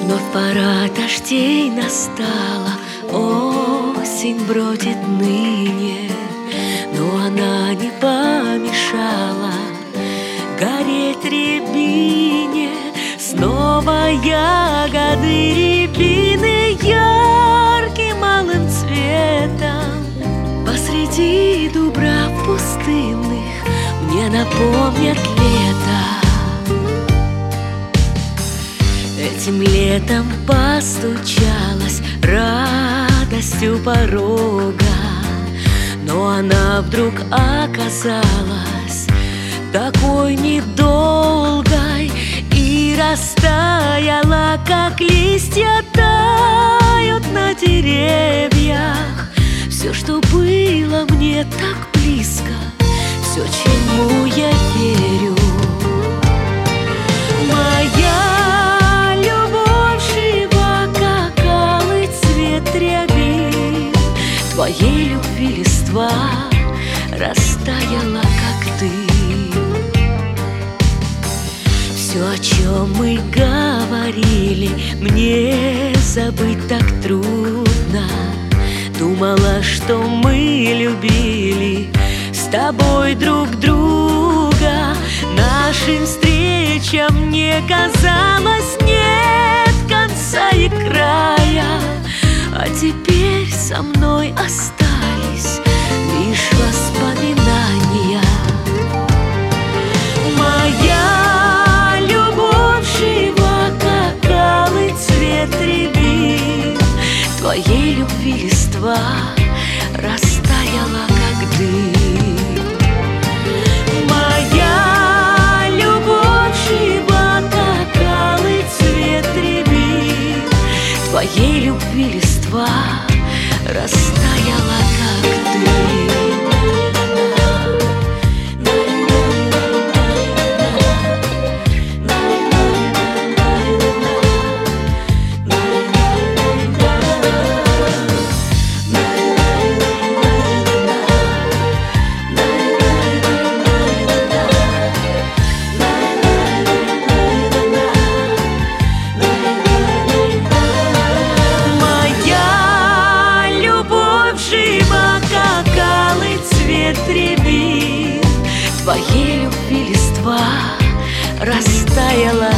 Вновь пора дождей настала, осень бродит ныне, но она не помешала гореть рябине. Снова ягоды рябины ярким алым цветом посреди дубрав пустынных мне напомнят лето. Этим летом постучалась радость у порога, но она вдруг оказалась такой недолгой и растаяла, как листья тают на деревьях. Все, что было мне так близко, все, чему я верю. Моя любовь жива, как алый цвет рябин, твоей любви листва растаяла, как ты. Все, о чем мы говорили, мне забыть так трудно. Думала, что мы любили с тобой друг друга. Нашим встречам мне казалось нет конца и края, а теперь со мной остались лишь воспоминания. Моя любовь жива, как алый цвет рябин, твоей любви листва растаяла, как дым. Моя любовь жива, как алый цвет рябин, твоей любви листва растаяла, как дым. Твоей любви листва растаяла,